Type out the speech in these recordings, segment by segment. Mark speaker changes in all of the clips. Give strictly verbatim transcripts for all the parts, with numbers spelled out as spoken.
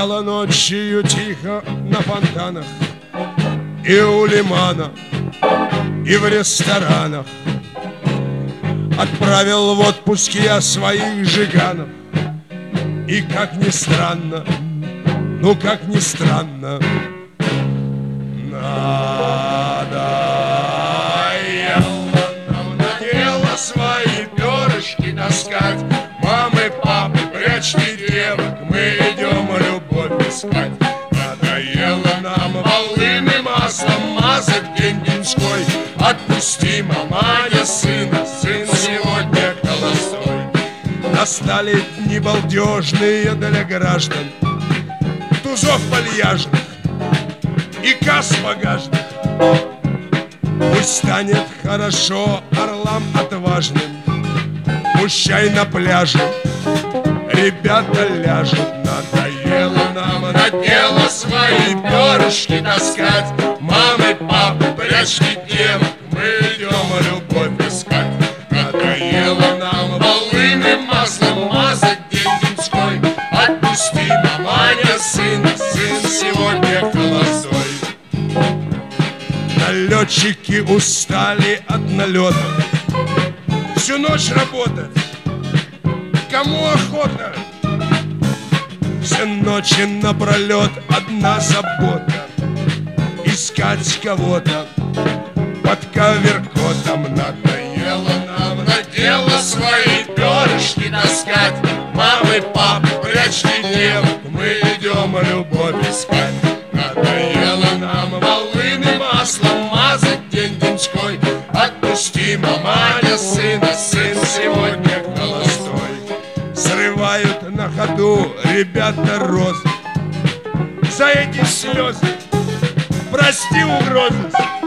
Speaker 1: Стояла ночью тихо на фонтанах и у лимана, и в ресторанах. Отправил в отпуск я своих жиганов. И как ни странно, ну как ни странно, надоело нам на дело свои перышки таскать. Мамы, папы, прячьте девок, мы идем любовь искать. Надоело нам волыны маслом мазать день деньской. Отпусти, маманя, сына, сын сегодня холостой. Настали дни балдежные для граждан, тузов вальяжных и касс багажных. Пусть станет хорошо орлам отважным. Пущай на пляже ребята ляжут. Надоело нам на дело свои перышки таскать. Мамы, папы, прячьте девок, мы идем любовь искать. Надоело нам волыны маслом мазать день деньской. Отпусти, маманя, сына, сын сегодня холостой. Налетчики устали от налетов, всю ночь работать, кому охота? Все ночи напролет одна забота — искать кого-то под коверкотом. Надоело нам на дело свои перышки таскать. Мамы, папы, прячьте девок, мы идем любовь искать. Надоело нам волыны маслом мазать день деньской. Отпусти, маманя, сына, сын сегодня холостой. Срывают на ходу ребята розы. За эти слезы прости угрозы.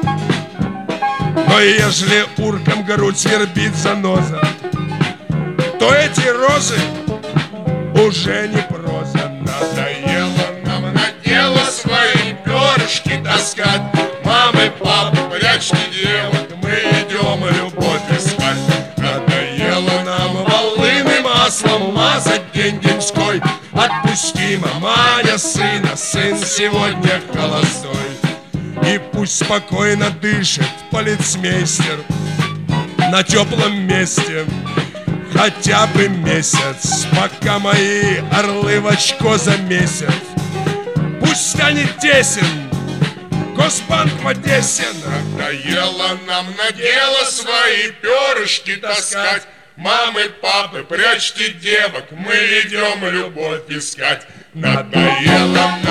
Speaker 1: Но ежели уркам грудь свербит заноза, то эти розы уже не проза. Надоело нам на дело свои перышки таскать. Мамы, папы, прячьте девок, мы идем любовь искать. Надоело нам волыны маслом мазать день деньской. Отпусти, маманя, сына, сын сегодня холостой. И пусть спокойно дышит полицмейстер на теплом месте хотя бы месяц, пока мои орлы в очко замесят. Пусть станет тесен Госбанк в Одессе. Надоело нам на дело свои перышки таскать. Мамы, папы, прячьте девок, мы идем любовь искать. Надоело